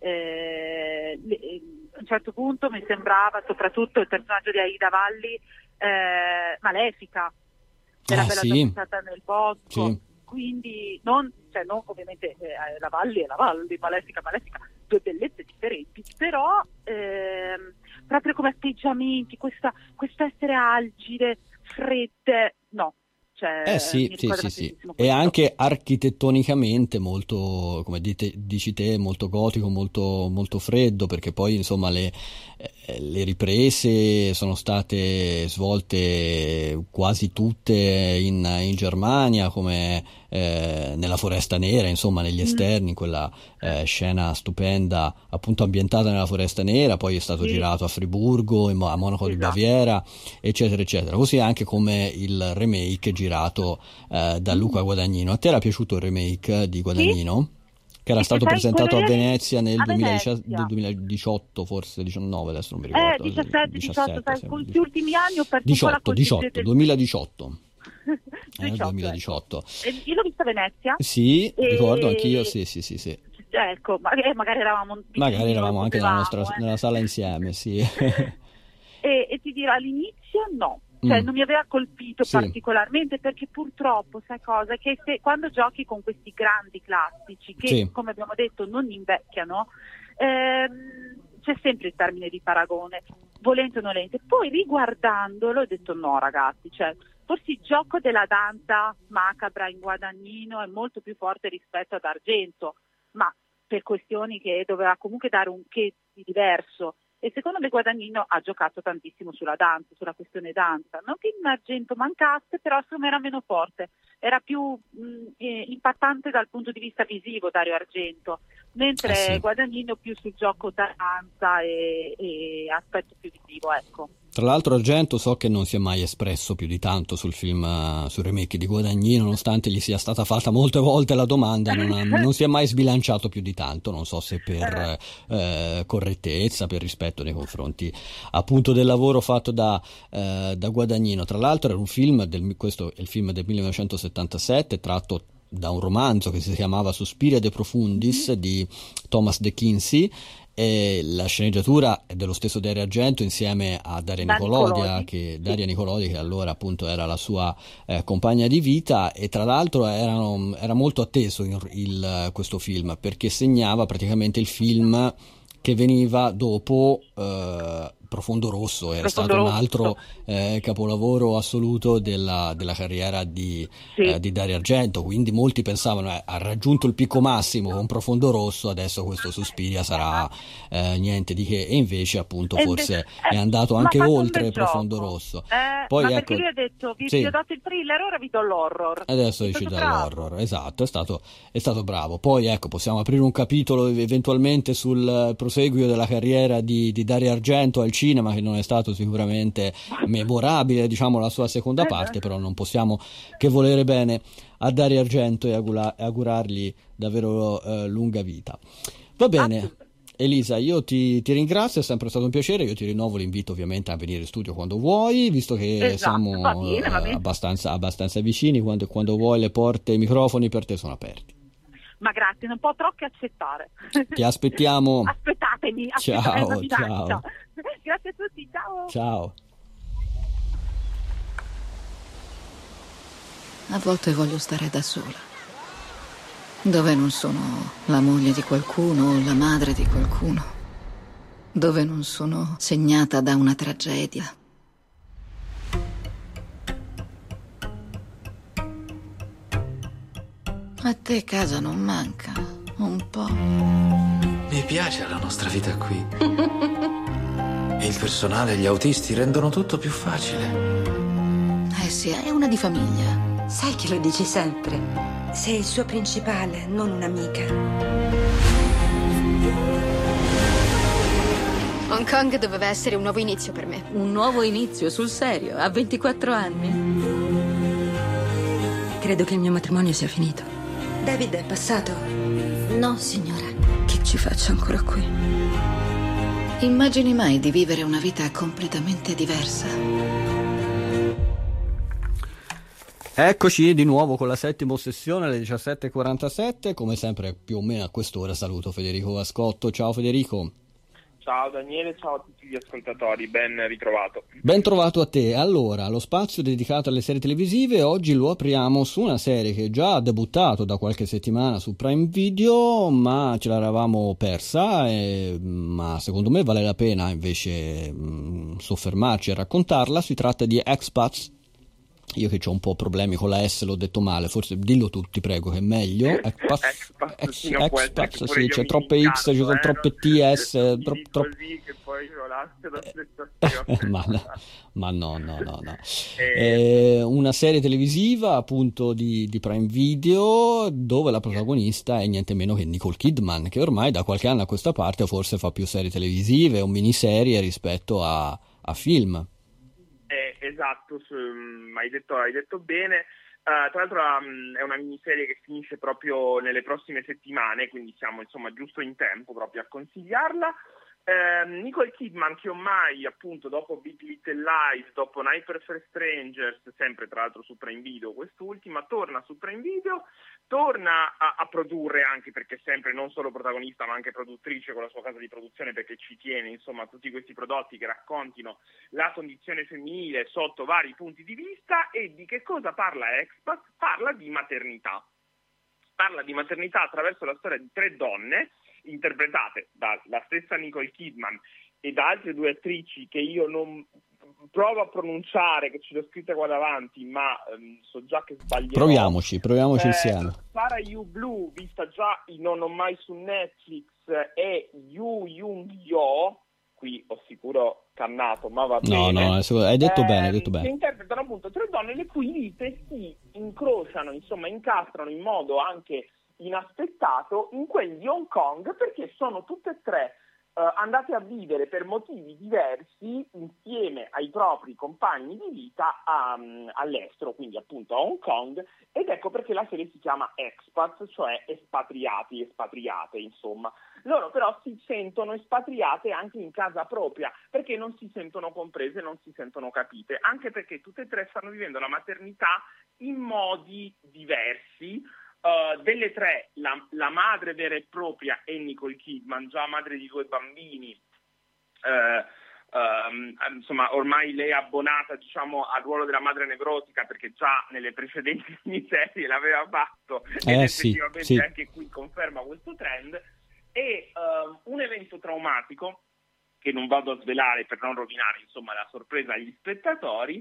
eh, a un certo punto mi sembrava soprattutto il personaggio di Aida Valli eh, malefica, della ah, bella sì. addormentata nel bosco, sì. Quindi non, cioè non ovviamente eh, la Valli è la Valli, malefica malefica, due bellezze differenti, però ehm, proprio come atteggiamenti, questa, questo essere algide, fredde, no. Cioè, eh sì, sì, sì, sì. E anche architettonicamente molto, come dite, dici te, molto gotico, molto, molto freddo, perché poi insomma le, eh, le riprese sono state svolte quasi tutte in, in Germania, come eh, nella Foresta Nera, insomma negli esterni, in quella eh, scena stupenda appunto ambientata nella Foresta Nera, poi è stato sì. girato a Friburgo, a Monaco esatto. di Baviera, eccetera eccetera, così anche come il remake girato eh, da Luca Guadagnino. A te era piaciuto il remake di Guadagnino? Sì? Che era e stato presentato a Venezia nel a duemiladiciotto, forse diciannove, adesso non mi ricordo. Eh, diciassette, diciotto, sai, questi ultimi anni ho perso diciotto, un po' la diciotto, del... duemiladiciotto. Eh, diciotto, duemiladiciotto. Ecco. Io l'ho vista a Venezia. Sì, e... ricordo anch'io, sì, sì, sì, sì. Ecco, magari, magari eravamo magari eravamo anche nella nostra eh. nella sala insieme, sì. e, e ti dirò, all'inizio no, cioè mm. non mi aveva colpito sì. particolarmente, perché purtroppo sai cosa, che se, quando giochi con questi grandi classici che sì. come abbiamo detto non invecchiano, ehm, c'è sempre il termine di paragone, volente o nolente. Poi riguardandolo ho detto no ragazzi, cioè forse il gioco della danza macabra in Guadagnino è molto più forte rispetto ad Argento, ma per questioni che doveva comunque dare un che di diverso. E secondo me Guadagnino ha giocato tantissimo sulla danza, sulla questione danza. Non che in Argento mancasse, però secondo me era meno forte, era più mh, eh, impattante dal punto di vista visivo Dario Argento, mentre eh sì. Guadagnino più sul gioco danza e, e aspetto più visivo, ecco. Tra l'altro Argento so che non si è mai espresso più di tanto sul film, sul remake di Guadagnino, nonostante gli sia stata fatta molte volte la domanda, non, ha, non si è mai sbilanciato più di tanto, non so se per eh, correttezza, per rispetto nei confronti appunto del lavoro fatto da, eh, da Guadagnino. Tra l'altro era un film, del, questo è il film del millenovecentosettantasette, tratto da un romanzo che si chiamava Suspiria de Profundis di Thomas De Quincey, e la sceneggiatura è dello stesso Dario Argento insieme a Daria da Nicolodi, Nicolodi. che, Daria Nicolodi che allora appunto era la sua eh, compagna di vita, e tra l'altro erano, era molto atteso il, il, questo film perché segnava praticamente il film che veniva dopo eh, Profondo Rosso, era Profondo stato Rosso. un altro eh, capolavoro assoluto della, della carriera di, Sì. eh, di Dario Argento, quindi molti pensavano eh, ha raggiunto il picco massimo con Profondo Rosso, adesso questo Suspiria sarà eh, niente di che, e invece appunto E forse invece, è eh, andato ma anche ha fatto un oltre bel Profondo gioco. Rosso. Eh, Poi ma ecco, perché lui ha detto vi, sì. vi ho dato il thriller, ora vi do l'horror. Adesso È è stato uscito bravo. dall'horror, esatto, è stato, è stato bravo. Poi ecco, possiamo aprire un capitolo eventualmente sul proseguio della carriera di, di Dario Argento al cinema, che non è stato sicuramente memorabile, diciamo, la sua seconda parte, però non possiamo che volere bene a Dario Argento e augura- augurargli davvero eh, lunga vita. Va bene. Elisa, io ti, ti ringrazio, è sempre stato un piacere, io ti rinnovo l'invito ovviamente a venire in studio quando vuoi, visto che Esatto, siamo va bene, va bene. abbastanza, abbastanza vicini, quando, quando vuoi le porte e i microfoni per te sono aperti. Ma grazie, non potrò che accettare. Ti aspettiamo. Aspettatemi, Ciao, aspettatemi, ciao. Grazie a tutti, ciao. Ciao. A volte voglio stare da sola, dove non sono la moglie di qualcuno o la madre di qualcuno, dove non sono segnata da una tragedia. A te casa non manca un po'? Mi piace la nostra vita qui. Il personale e gli autisti rendono tutto più facile. Eh sì, è una di famiglia. Sai che lo dici sempre. Sei il suo principale, non un'amica. Hong Kong doveva essere un nuovo inizio per me. Un nuovo inizio, sul serio, a ventiquattro anni. Credo che il mio matrimonio sia finito. David è passato? No, signora. Che ci faccio ancora qui? Immagini mai di vivere una vita completamente diversa? Eccoci di nuovo con la settima sessione alle diciassette e quarantasette, come sempre più o meno a quest'ora saluto Federico Vascotto. Ciao Federico. Ciao Daniele, ciao a tutti gli ascoltatori, ben ritrovato. Ben trovato a te. Allora, lo spazio dedicato alle serie televisive oggi lo apriamo su una serie che già ha debuttato da qualche settimana su Prime Video, ma ce l'eravamo persa, e, ma secondo me vale la pena invece mh, soffermarci a raccontarla. Si tratta di Expats. Io che ho un po' problemi con la S l'ho detto male, forse dillo tu, ti prego, che è meglio. Expats, ex, expats, sì, c'è troppe X, ci sono troppe T S, tro, tro... così che poi ho la ma, no, ma no, no, no, no. È una serie televisiva appunto di, di Prime Video, dove la protagonista è niente meno che Nicole Kidman, che ormai da qualche anno a questa parte forse fa più serie televisive o miniserie rispetto a, a film. Eh, esatto, su, um, hai, detto, hai detto bene. Uh, tra l'altro um, è una miniserie che finisce proprio nelle prossime settimane, quindi siamo insomma giusto in tempo proprio a consigliarla. Uh, Nicole Kidman, che ormai appunto dopo Big Little Lies, dopo Night for Strangers, sempre tra l'altro su Prime Video, quest'ultima torna su Prime Video, torna a, a produrre, anche perché sempre non solo protagonista ma anche produttrice con la sua casa di produzione, perché ci tiene insomma a tutti questi prodotti che raccontino la condizione femminile sotto vari punti di vista. E di che cosa parla Expat? Parla di maternità. Parla di maternità attraverso la storia di tre donne interpretate dalla stessa Nicole Kidman e da altre due attrici che io non provo a pronunciare, che ce l'ho scritta qua davanti, ma um, so già che sbaglierò. Proviamoci, proviamoci eh, insieme. Farah You Blue, vista già in Non ho mai su Netflix, e Yu Jung Yo, qui ho sicuro cannato, ma va no, bene. No, no, hai detto eh, bene, hai detto bene. Che interpretano appunto tre donne le cui vite si incrociano, insomma, incastrano in modo anche inaspettato in quelli di Hong Kong, perché sono tutte e tre uh, andate a vivere per motivi diversi insieme ai propri compagni di vita a, um, all'estero, quindi appunto a Hong Kong, ed ecco perché la serie si chiama Expats, cioè espatriati, espatriate, insomma. Loro però si sentono espatriate anche in casa propria, perché non si sentono comprese, non si sentono capite, anche perché tutte e tre stanno vivendo la maternità in modi diversi. Uh, delle tre, la, la madre vera e propria è Nicole Kidman, già madre di due bambini, uh, um, insomma ormai lei è abbonata, diciamo, al ruolo della madre nevrotica, perché già nelle precedenti miniserie l'aveva fatto, eh, ed sì, effettivamente sì. Anche qui conferma questo trend. E uh, un evento traumatico, che non vado a svelare per non rovinare, insomma, la sorpresa agli spettatori,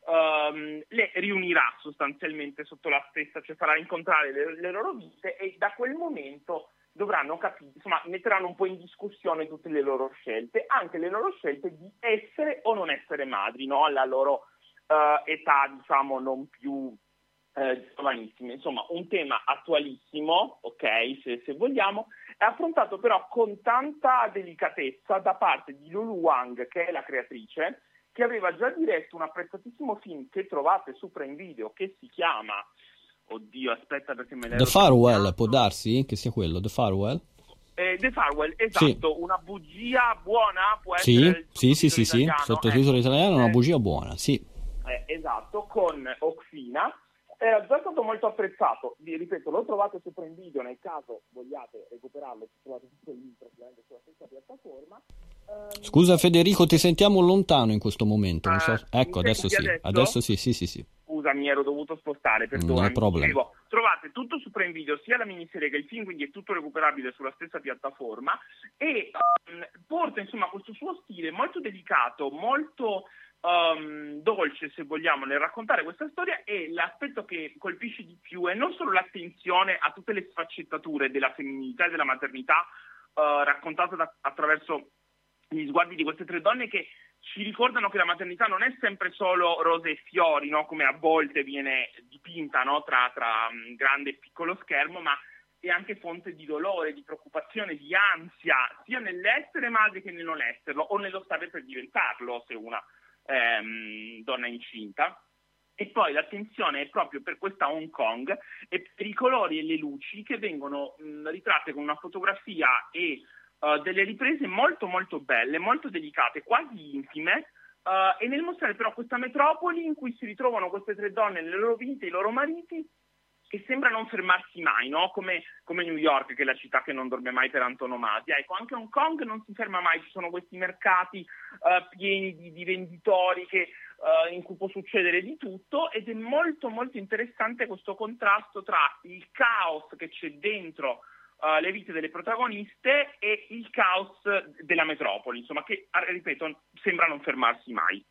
Um, le riunirà sostanzialmente sotto la stessa, cioè farà incontrare le, le loro vite, e da quel momento dovranno capire, insomma, metteranno un po' in discussione tutte le loro scelte, anche le loro scelte di essere o non essere madri, no? Alla loro uh, età, diciamo, non più eh, giovanissime. Insomma, un tema attualissimo, ok, se, se vogliamo, è affrontato però con tanta delicatezza da parte di Lulu Wang, che è la creatrice, che aveva già diretto un apprezzatissimo film che trovate su Prime Video, che si chiama, oddio, aspetta perché me l'ero The Farewell, può darsi che sia quello, The Farewell? Eh, The Farewell, esatto, sì. Una bugia buona, può sì, essere sì, sì, sì, sì, sottotitolo eh, italiano, una eh, bugia buona, sì. Eh, esatto, con Oxina. Era già stato molto apprezzato, vi ripeto, lo trovate su Prime Video, nel caso vogliate recuperarlo, trovate tutto il link praticamente sulla stessa piattaforma. Um, Scusa Federico, ti sentiamo lontano in questo momento, non so... uh, ecco adesso sì, adesso? adesso sì, sì, sì, sì. Scusa, mi ero dovuto spostare, non è problema. Trovate tutto su Prime Video, sia la miniserie che il film, quindi è tutto recuperabile sulla stessa piattaforma, e um, porta insomma questo suo stile molto delicato, molto... Um, dolce, se vogliamo, nel raccontare questa storia, e l'aspetto che colpisce di più è non solo l'attenzione a tutte le sfaccettature della femminilità e della maternità uh, raccontate da, attraverso gli sguardi di queste tre donne, che ci ricordano che la maternità non è sempre solo rose e fiori, no? Come a volte viene dipinta, no? tra, tra um, grande e piccolo schermo, ma è anche fonte di dolore, di preoccupazione, di ansia, sia nell'essere madre che nel non esserlo, o nello stare per diventarlo, se una Ehm, donna incinta. E poi l'attenzione è proprio per questa Hong Kong e per i colori e le luci che vengono mh, ritratte con una fotografia e uh, delle riprese molto molto belle, molto delicate, quasi intime, uh, e nel mostrare però questa metropoli in cui si ritrovano queste tre donne, le loro vite, i loro mariti, che sembra non fermarsi mai, no? Come, come New York, che è la città che non dorme mai per antonomasia. Ecco, anche Hong Kong non si ferma mai, ci sono questi mercati uh, pieni di, di venditori che, uh, in cui può succedere di tutto, ed è molto molto interessante questo contrasto tra il caos che c'è dentro uh, le vite delle protagoniste e il caos della metropoli, insomma, che, ripeto, sembra non fermarsi mai.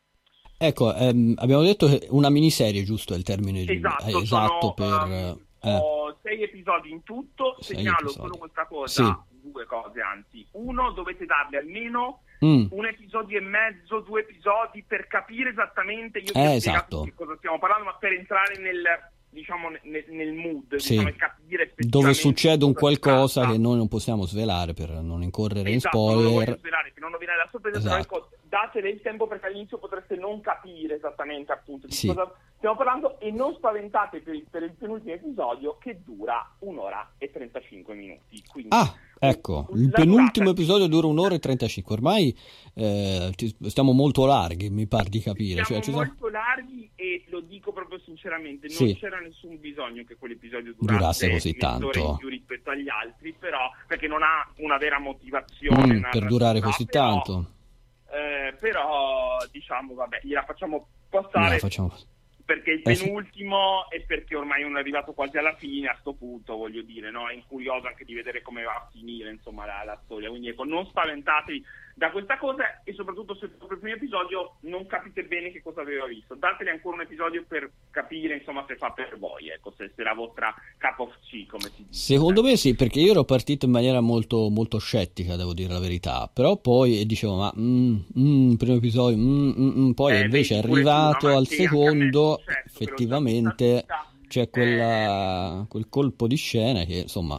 Ecco, ehm, abbiamo detto che una miniserie, giusto, è il termine esatto, eh, esatto sono, per... Um, eh. Ho sei episodi in tutto, Sei segnalo episodi. solo questa cosa, Sì. due cose anzi. Uno, dovete darle almeno Mm. un episodio e mezzo, due episodi, per capire esattamente, io vi Eh, ho spiegato esatto. di che cosa stiamo parlando, ma per entrare nel, diciamo, nel, nel mood, Sì. diciamo, e capire effettivamente Dove succede un cosa si qualcosa tratta. che noi non possiamo svelare per non incorrere Esatto, in non lo spoiler. voglio svelare per non rovinare la sorpresa, Esatto. però ecco, datele il tempo, perché all'inizio potreste non capire esattamente appunto di Sì. cosa stiamo parlando, e non spaventate per il, per il penultimo episodio, che dura un'ora e trentacinque minuti. Quindi, Ah, ecco, il la penultimo durata- episodio dura un'ora e trentacinque. Ormai eh, ci- stiamo molto larghi, mi par di capire. Siamo Cioè, ci sono- molto larghi, e lo dico proprio sinceramente, non Sì. c'era nessun bisogno che quell'episodio Durasse durasse così mezz'ora tanto. in più rispetto agli altri, però perché non ha una vera motivazione Mm, per durare narrativa, così però, tanto. eh, però diciamo vabbè, gliela facciamo passare. Dai, facciamo... Perché il Eh, sì. penultimo è perché ormai uno è arrivato quasi alla fine, a sto punto, voglio dire, no? È incurioso anche di vedere come va a finire, insomma, la, la storia. Quindi ecco, non spaventatevi da questa cosa, e soprattutto se dopo il primo episodio non capite bene che cosa aveva visto, dateli ancora un episodio per capire insomma se fa per voi, ecco, se, se la vostra cup of tea, come si dice. Secondo me sì, perché io ero partito in maniera molto, molto scettica, devo dire la verità, però poi dicevo ma mm, mm, primo episodio mm, mm, mm, poi eh, invece è arrivato tu, al secondo, certo, effettivamente c'è quella, eh, quel colpo di scena che insomma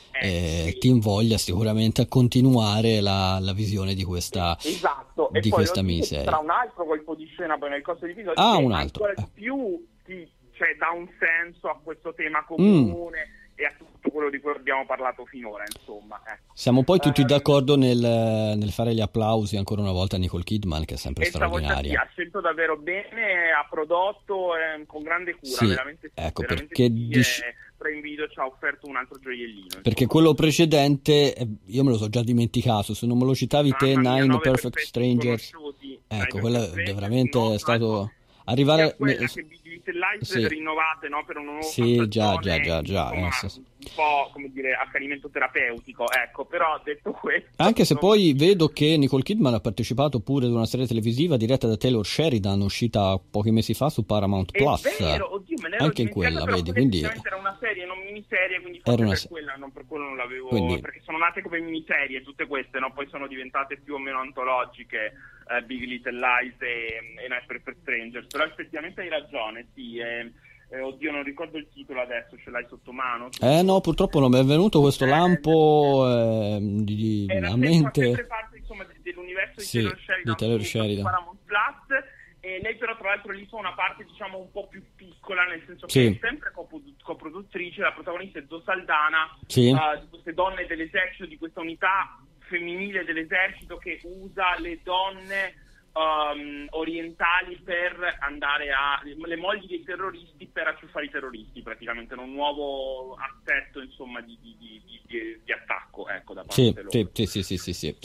Eh, sì. ti invoglia sicuramente a continuare la, la visione di questa, esatto. di e questa poi miniserie. Tra un altro colpo di scena poi nel corso dell'episodio ah, che un altro. ancora di più ti, cioè, dà un senso a questo tema comune mm. e a tutto quello di cui abbiamo parlato finora, insomma. Ecco. Siamo poi tutti eh, d'accordo nel, nel fare gli applausi ancora una volta a Nicole Kidman, che è sempre straordinaria. Sì, ha scelto davvero bene, ha prodotto eh, con grande cura, sì, veramente sì, ecco, veramente perché sì, dis- eh, Prime Video ci ha offerto un altro gioiellino. Perché insomma. Quello precedente, io me lo so già dimenticato, se non me lo citavi te, Mamma mia, Nine Perfect Strangers, ecco, quello è veramente no, stato... Ecco. Arrivare quella che Big Little Lies sì. rinnovate, no, per un nuovo sì, già, già, già, già, insomma, eh, sì. un po' come dire accanimento terapeutico, ecco, però detto questo, anche se non... poi vedo che Nicole Kidman ha partecipato pure ad una serie televisiva diretta da Taylor Sheridan, uscita pochi mesi fa su Paramount Plus. È vero, oddio, me l'ero anche in quella, vedi, quindi era una serie, non miniserie, quindi forse una... per quella, non per quello non l'avevo, quindi... perché sono nate come miniserie tutte queste, no? Poi sono diventate più o meno antologiche, eh, Big Little Lies e, e Night Perfect Strangers, però effettivamente hai ragione, sì, eh, eh, oddio non ricordo il titolo adesso, ce l'hai sotto mano? Eh no, purtroppo non mi è venuto questo eh, lampo eh, di, di a mente. Sempre parte insomma dell'universo di sì, Taylor Sheridan, di Taylor Sheridan. Paramount Plus, e lei però tra l'altro lì fa una parte diciamo un po' più piccola, nel senso che sì. è sempre coprodu- coproduttrice, la protagonista è Zoe Saldana, sì. uh, di queste donne dell'esercito, di questa unità femminile dell'esercito che usa le donne Um, orientali per andare a le mogli dei terroristi per acciuffare i terroristi, praticamente un nuovo assetto insomma di, di, di, di, di attacco, ecco, da parte sì, loro. Sì, sì, sì, sì, sì.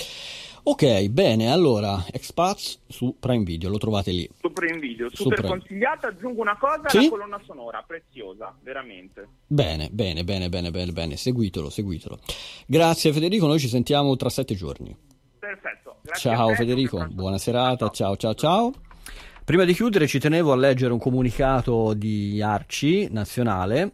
Ok, bene, allora Expats su Prime Video, lo trovate lì. Su Prime Video, super Prime. Consigliata, aggiungo una cosa, sì? La colonna sonora, preziosa, veramente. Bene, bene, bene, bene, bene, bene, seguitelo, seguitelo. Grazie Federico, noi ci sentiamo tra sette giorni. Perfetto. Grazie ciao Federico, buona serata, ciao ciao ciao. Prima di chiudere ci tenevo a leggere un comunicato di Arci nazionale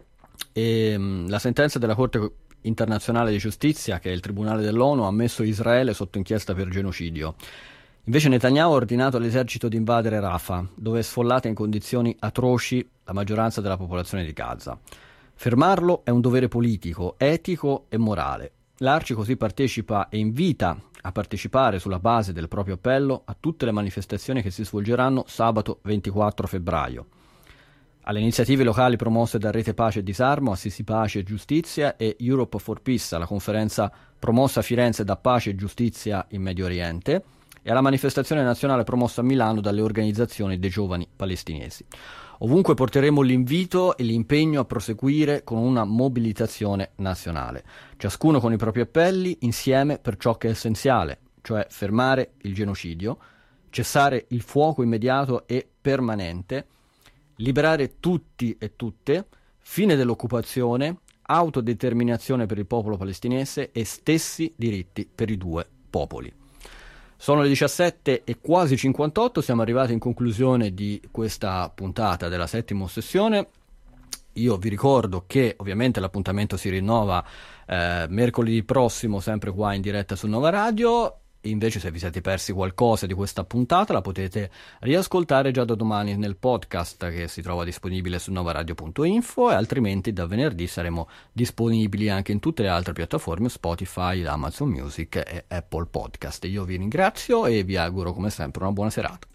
e mh, la sentenza della Corte internazionale di giustizia, che è il tribunale dell'ONU, ha messo Israele sotto inchiesta per genocidio. Invece Netanyahu ha ordinato all'esercito di invadere Rafah, dove è sfollata in condizioni atroci la maggioranza della popolazione di Gaza. Fermarlo è un dovere politico, etico e morale. L'Arci così partecipa e invita a partecipare sulla base del proprio appello a tutte le manifestazioni che si svolgeranno sabato ventiquattro febbraio. Alle iniziative locali promosse da Rete Pace e Disarmo, Assisi Pace e Giustizia e Europe for Peace, la conferenza promossa a Firenze da Pace e Giustizia in Medio Oriente, e alla manifestazione nazionale promossa a Milano dalle organizzazioni dei giovani palestinesi. Ovunque porteremo l'invito e l'impegno a proseguire con una mobilitazione nazionale, ciascuno con i propri appelli, insieme per ciò che è essenziale, cioè fermare il genocidio, cessare il fuoco immediato e permanente, liberare tutti e tutte, fine dell'occupazione, autodeterminazione per il popolo palestinese e stessi diritti per i due popoli. Sono le diciassette e quasi cinquantotto, siamo arrivati in conclusione di questa puntata della settima ossessione. Io vi ricordo che ovviamente l'appuntamento si rinnova eh, mercoledì prossimo, sempre qua in diretta su Nova Radio. Invece se vi siete persi qualcosa di questa puntata la potete riascoltare già da domani nel podcast che si trova disponibile su novaradio punto info, e altrimenti da venerdì saremo disponibili anche in tutte le altre piattaforme, Spotify, Amazon Music e Apple Podcast. Io vi ringrazio e vi auguro come sempre una buona serata.